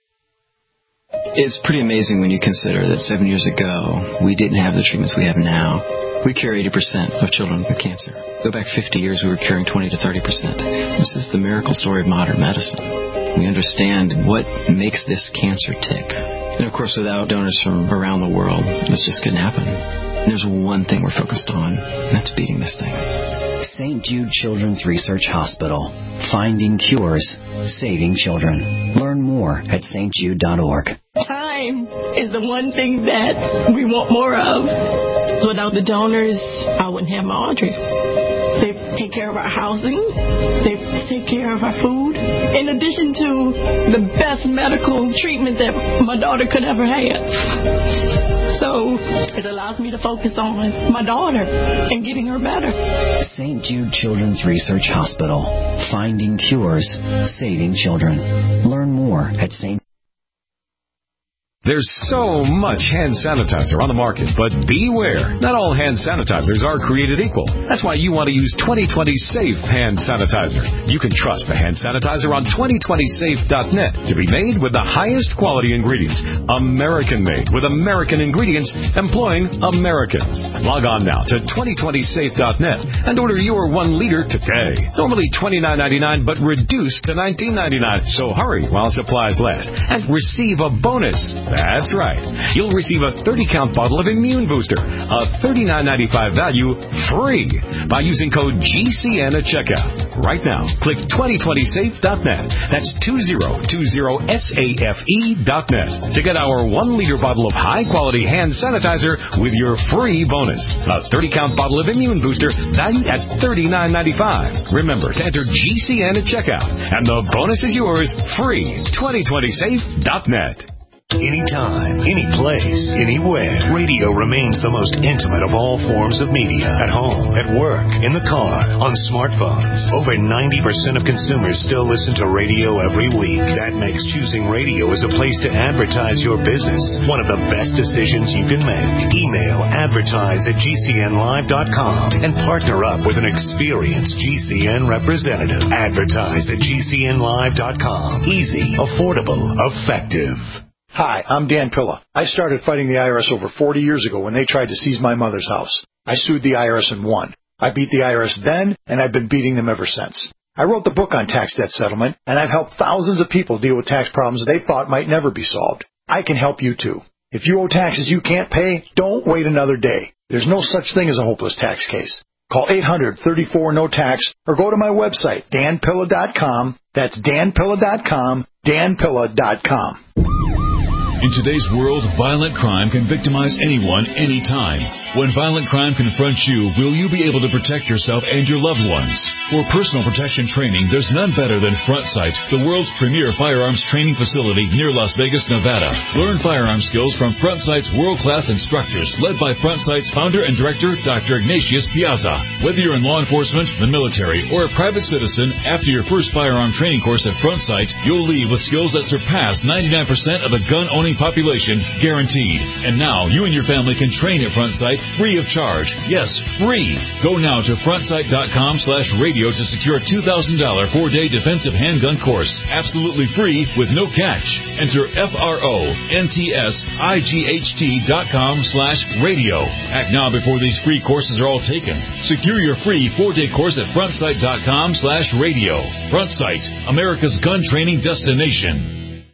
It's pretty amazing when you consider that 7 years ago, we didn't have the treatments we have now. We cure 80% of children with cancer. Go back 50 years, we were curing 20 to 30%. This is the miracle story of modern medicine. We understand what makes this cancer tick. And of course, without donors from around the world, this just couldn't happen. And there's one thing we're focused on, and that's beating this thing. St. Jude Children's Research Hospital. Finding cures, saving children. Learn more at stjude.org. Time is the one thing that we want more of. Without the donors, I wouldn't have my Audrey. They take care of our housing. They take care of our food. In addition to the best medical treatment that my daughter could ever have. So it allows me to focus on my daughter and getting her better. St. Jude Children's Research Hospital. Finding cures, saving children. Learn more at St. There's so much hand sanitizer on the market, but beware. Not all hand sanitizers are created equal. That's why you want to use 2020 Safe Hand Sanitizer. You can trust the hand sanitizer on 2020safe.net to be made with the highest quality ingredients. American-made with American ingredients employing Americans. Log on now to 2020safe.net and order your 1 liter today. Normally $29.99, but reduced to $19.99. So hurry while supplies last and receive a bonus. That's right. You'll receive a 30-count bottle of Immune Booster, a $39.95 value, free by using code GCN at checkout. Right now, click 2020safe.net. That's 2020safe.net to get our 1-liter bottle of high-quality hand sanitizer with your free bonus. A 30-count bottle of Immune Booster valued at $39.95. Remember to enter GCN at checkout, and the bonus is yours, free. 2020safe.net. Anytime, any place, anywhere, radio remains the most intimate of all forms of media. At home, at work, in the car, on smartphones. Over 90% of consumers still listen to radio every week. That makes choosing radio as a place to advertise your business one of the best decisions you can make. Email advertise@gcnlive.com and partner up with an experienced GCN representative. Advertise@gcnlive.com. Easy, affordable, effective. Hi, I'm Dan Pilla. I started fighting the IRS over 40 years ago when they tried to seize my mother's house. I sued the IRS and won. I beat the IRS then, and I've been beating them ever since. I wrote the book on tax debt settlement, and I've helped thousands of people deal with tax problems they thought might never be solved. I can help you too. If you owe taxes you can't pay, don't wait another day. There's no such thing as a hopeless tax case. Call 800-34-NO-TAX or go to my website, danpilla.com. That's danpilla.com, danpilla.com. In today's world, violent crime can victimize anyone, anytime. When violent crime confronts you, will you be able to protect yourself and your loved ones? For personal protection training, there's none better than Front Sight, the world's premier firearms training facility near Las Vegas, Nevada. Learn firearm skills from Front Sight's world-class instructors, led by Front Sight's founder and director, Dr. Ignatius Piazza. Whether you're in law enforcement, the military, or a private citizen, after your first firearm training course at Front Sight, you'll leave with skills that surpass 99% of the gun-owning population, guaranteed. And now, you and your family can train at Front Sight free of charge. Yes, free. Go now to frontsight.com/radio to secure a $2,000 4-day defensive handgun course. Absolutely free with no catch. Enter FRONTSIGHT.com/radio. Act now before these free courses are all taken. Secure your free 4-day course at frontsight.com/radio. Front Sight, America's gun training destination.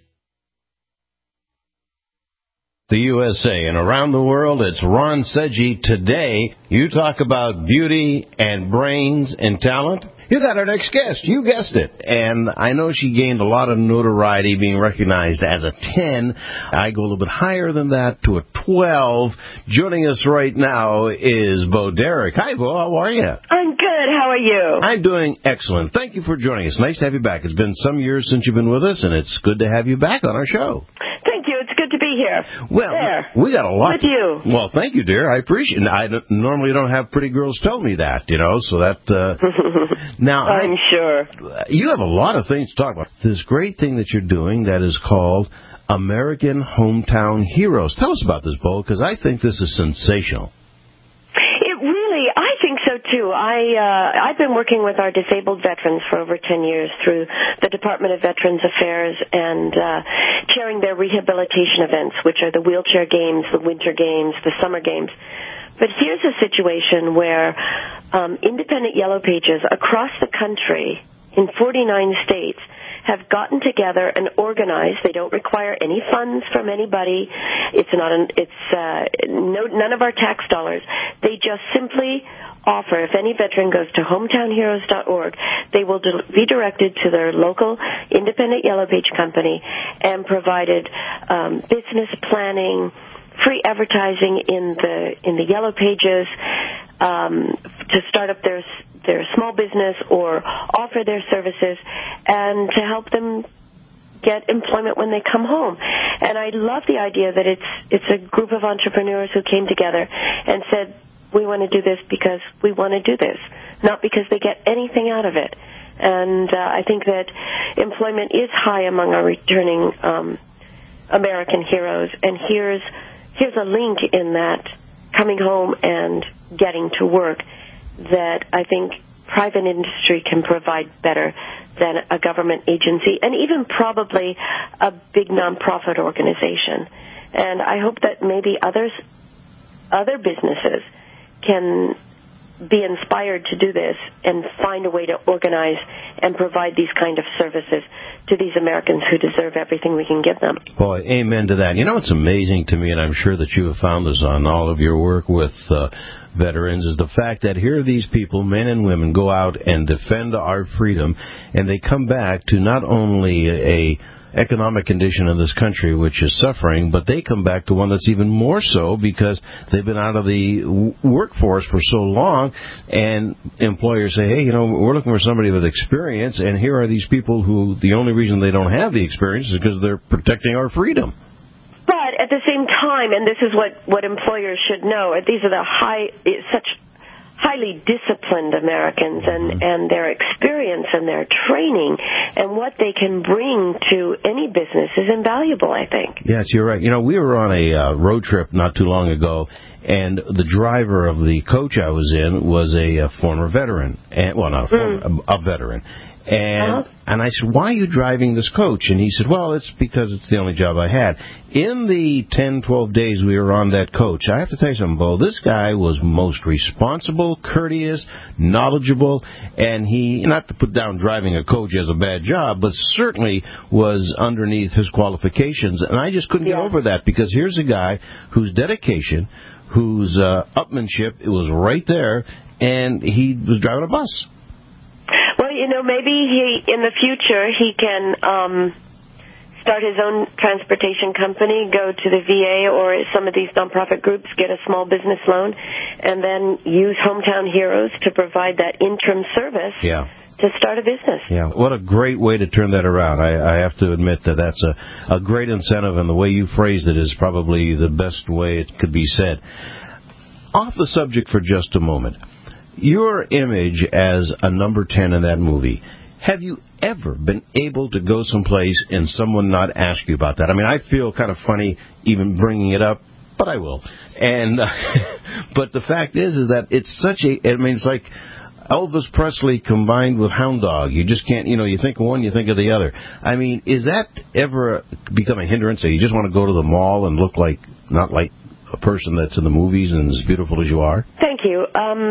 The USA and around the world, it's Ron Seggi. Today, you talk about beauty and brains and talent. You got our next guest. You guessed it. And I know she gained a lot of notoriety being recognized as a 10. I go a little bit higher than that to a 12. Joining us right now is Bo Derek. Hi, Bo. How are you? I'm good. How are you? I'm doing excellent. Thank you for joining us. Nice to have you back. It's been some years since you've been with us, and it's good to have you back on our show. Thank you. It's good to be here. Well, we got a lot. With you. Well, thank you, dear. I appreciate it. I normally don't have pretty girls tell me that, so that... Now, I'm sure. You have a lot of things to talk about. This great thing that you're doing that is called American Hometown Heroes. Tell us about this, Bo, because I think this is sensational. I think think so too. I've been working with our disabled veterans for over 10 years through the Department of Veterans Affairs and chairing their rehabilitation events, which are the wheelchair games, the winter games, the summer games. But here's a situation where independent Yellow Pages across the country in 49 states have gotten together and organized. They don't require any funds from anybody. None of our tax dollars. They just simply offer, if any veteran goes to hometownheroes.org, they will be directed to their local independent Yellow Page company and provided business planning, free advertising in the Yellow Pages to start up their small business or offer their services and to help them get employment when they come home. And I love the idea that it's a group of entrepreneurs who came together and said, we want to do this because we want to do this, not because they get anything out of it. And I think that employment is high among our returning American heroes. And here's a link in that coming home and getting to work that I think private industry can provide better than a government agency and even probably a big nonprofit organization. And I hope that maybe other businesses can be inspired to do this and find a way to organize and provide these kind of services to these Americans who deserve everything we can give them. Boy, amen to that. You know, it's amazing to me, and I'm sure that you have found this on all of your work with veterans, is the fact that here are these people, men and women, go out and defend our freedom, and they come back to not only a economic condition in this country which is suffering, but they come back to one that's even more so because they've been out of the workforce for so long, and employers say, hey, you know, we're looking for somebody with experience, and here are these people who the only reason they don't have the experience is because they're protecting our freedom. But at the same time, and this is what employers should know, these are such highly disciplined Americans, and their experience and their training and what they can bring to any business is invaluable, I think. Yes, you're right. You know, we were on a road trip not too long ago, and the driver of the coach I was in was a former veteran. A veteran. And I said, why are you driving this coach? And he said, well, it's because it's the only job I had. In the 10, 12 days we were on that coach, I have to tell you something, Bo, this guy was most responsible, courteous, knowledgeable, and he, not to put down driving a coach as a bad job, but certainly was underneath his qualifications. And I just couldn't get over that, because here's a guy whose dedication, whose upmanship, it was right there, and he was driving a bus. Well, you know, maybe in the future he can start his own transportation company, go to the VA or some of these nonprofit groups, get a small business loan, and then use Hometown Heroes to provide that interim service to start a business. Yeah, what a great way to turn that around. I have to admit that that's a great incentive, and the way you phrased it is probably the best way it could be said. Off the subject for just a moment. Your image as a number 10 in that movie, have you ever been able to go someplace and someone not ask you about that? I mean, I feel kind of funny even bringing it up, but I will. And but the fact is that it's it's like Elvis Presley combined with Hound Dog. You just can't, you think of one, you think of the other. I mean, is that ever become a hindrance? So you just want to go to the mall and look not like a person that's in the movies and as beautiful as you are? Thank you.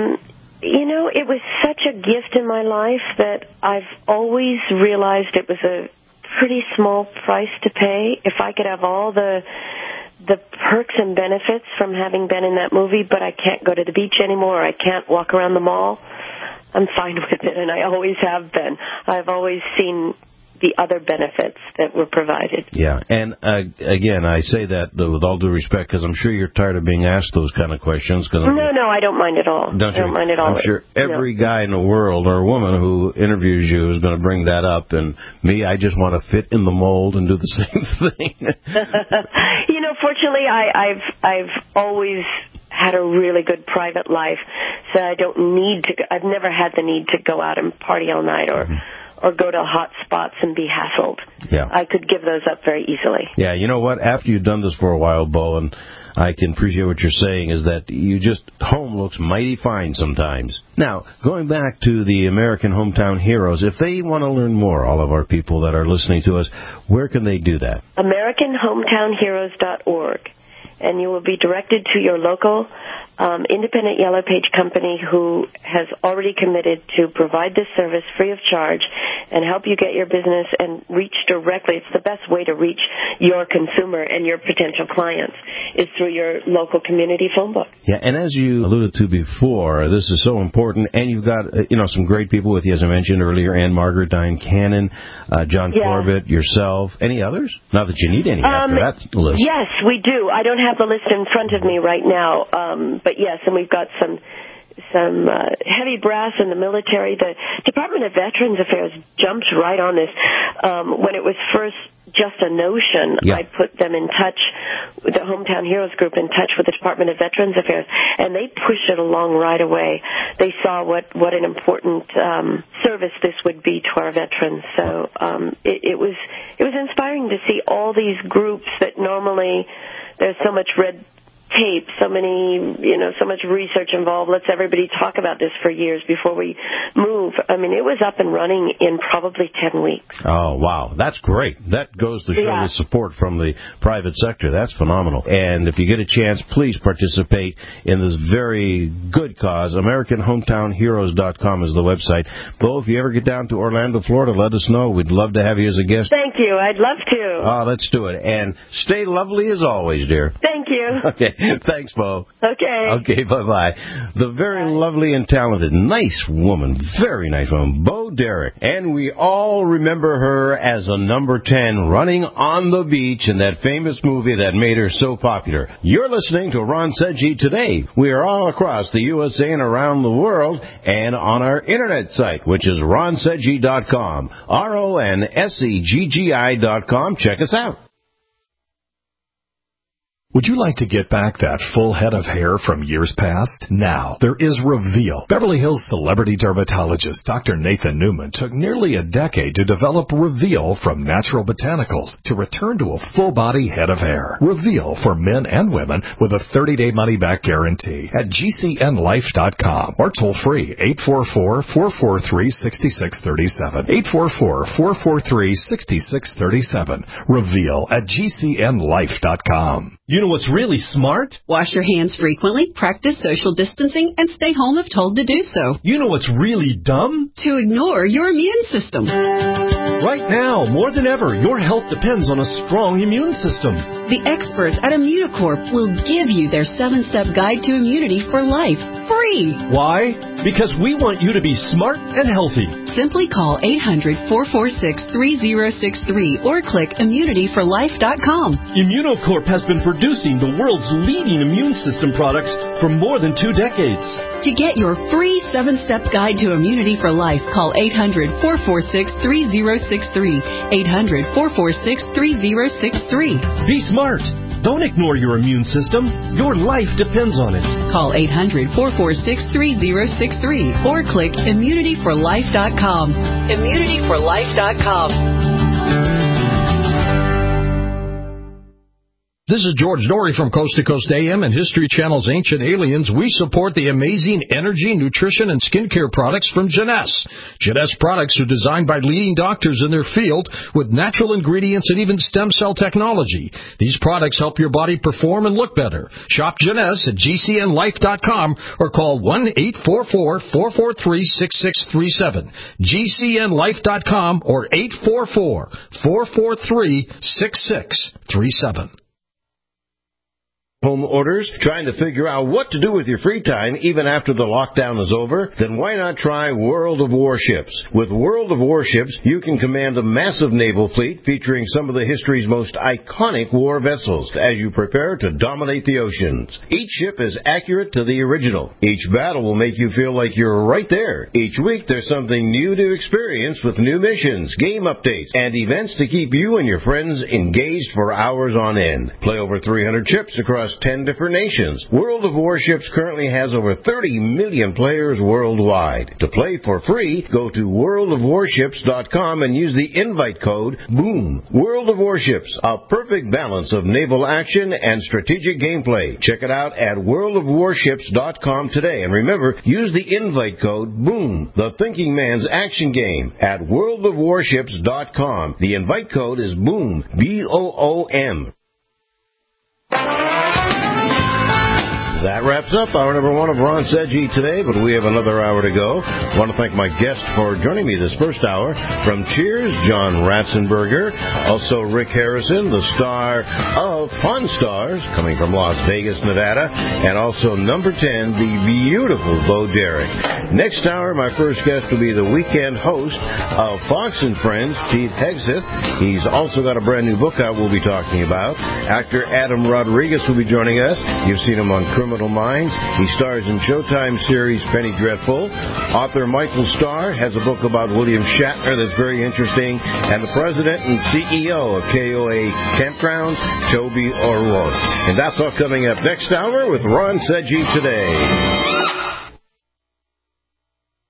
It was such a gift in my life that I've always realized it was a pretty small price to pay if I could have all the perks and benefits from having been in that movie, but I can't go to the beach anymore, I can't walk around the mall. I'm fine with it, and I always have been. I've always seen the other benefits that were provided. Yeah, and again, I say that with all due respect, because I'm sure you're tired of being asked those kind of questions. No, I don't mind at all. I don't mind at all. I'm sure every guy in the world or woman who interviews you is going to bring that up, and me, I just want to fit in the mold and do the same thing. Fortunately, I've always had a really good private life, so I don't need to. I've never had the need to go out and party all night or go to hot spots and be hassled. Yeah. I could give those up very easily. Yeah, you know what? After you've done this for a while, Bo, and I can appreciate what you're saying, is that home looks mighty fine sometimes. Now, going back to the American Hometown Heroes, if they want to learn more, all of our people that are listening to us, where can they do that? AmericanHometownHeroes.org. And you will be directed to your local independent Yellow Page company who has already committed to provide this service free of charge and help you get your business and reach directly. It's the best way to reach your consumer and your potential clients is through your local community phone book. Yeah, and as you alluded to before, this is so important, and you've got some great people with you, as I mentioned earlier, Ann Margaret, Diane Cannon, John Corbett, yourself. Any others? Not that you need any after that list. Yes, we do. I don't have the list in front of me right now, but yes, and we've got some heavy brass in the military. The Department of Veterans Affairs jumped right on this. When it was first just a notion, I put them in touch, the Hometown Heroes group, in touch with the Department of Veterans Affairs, and they pushed it along right away. They saw what an important service this would be to our veterans. So it was inspiring to see all these groups that normally there's so much red tape, so much research involved. Let's everybody talk about this for years before we move. I mean, it was up and running in probably 10 weeks. Oh, wow. That's great. That goes to show the support from the private sector. That's phenomenal. And if you get a chance, please participate in this very good cause. AmericanHometownHeroes.com is the website. Bo, if you ever get down to Orlando, Florida, let us know. We'd love to have you as a guest. Thank you. I'd love to. Oh, let's do it. And stay lovely as always, dear. Thank you. Okay. Thanks, Bo. Okay. Okay, bye-bye. The very lovely and talented, nice woman, very nice woman, Bo Derek. And we all remember her as a number 10 running on the beach in that famous movie that made her so popular. You're listening to Ron Sedgy Today. We are all across the USA and around the world and on our internet site, which is ronsedgy.com, RONSEGGI.com. Check us out. Would you like to get back that full head of hair from years past? Now, there is Reveal. Beverly Hills celebrity dermatologist Dr. Nathan Newman took nearly a decade to develop Reveal from natural botanicals to return to a full-body head of hair. Reveal for men and women with a 30-day money-back guarantee at GCNlife.com or toll-free 844-443-6637. 844-443-6637. Reveal at GCNlife.com. You know what's really smart? Wash your hands frequently, practice social distancing, and stay home if told to do so. You know what's really dumb? To ignore your immune system. Right now, more than ever, your health depends on a strong immune system. The experts at Immunocorp will give you their 7-step guide to immunity for life, free. Why? Because we want you to be smart and healthy. Simply call 800-446-3063 or click immunityforlife.com. Immunocorp has been producing the world's leading immune system products for more than 2 decades. To get your free 7-step guide to immunity for life, call 800-446-3063. 800-446-3063. Be smart. Don't ignore your immune system. Your life depends on it. Call 800-446-3063 or click immunityforlife.com. Immunityforlife.com. This is George Dory from Coast to Coast AM and History Channel's Ancient Aliens. We support the amazing energy, nutrition, and skincare products from Jeunesse. Jeunesse products are designed by leading doctors in their field with natural ingredients and even stem cell technology. These products help your body perform and look better. Shop Jeunesse at GCNlife.com or call 1-844-443-6637. GCNlife.com or 844-443-6637. Home orders? Trying to figure out what to do with your free time even after the lockdown is over? Then why not try World of Warships? With World of Warships, you can command a massive naval fleet featuring some of the history's most iconic war vessels as you prepare to dominate the oceans. Each ship is accurate to the original. Each battle will make you feel like you're right there. Each week there's something new to experience with new missions, game updates, and events to keep you and your friends engaged for hours on end. Play over 300 ships across across 10 different nations. World of Warships currently has over 30 million players worldwide. To play for free, go to worldofwarships.com and use the invite code BOOM. World of Warships, a perfect balance of naval action and strategic gameplay. Check it out at worldofwarships.com today. And remember, use the invite code BOOM, the thinking man's action game, at worldofwarships.com. The invite code is BOOM, BOOM. That wraps up hour number one of Ron Sedgy today, but we have another hour to go. I want to thank my guest for joining me this first hour. From Cheers, John Ratzenberger. Also Rick Harrison, the star of Pawn Stars, coming from Las Vegas, Nevada. And also number 10, the beautiful Bo Derek. Next hour, my first guest will be the weekend host of Fox and Friends, Pete Hegseth. He's also got a brand new book out we'll be talking about. Actor Adam Rodriguez will be joining us. You've seen him on Criminal Minds. He stars in Showtime series Penny Dreadful. Author Michael Starr has a book about William Shatner that's very interesting. And the president and CEO of KOA Campgrounds, Toby O'Rourke. And that's all coming up next hour with Ron Sedgy Today.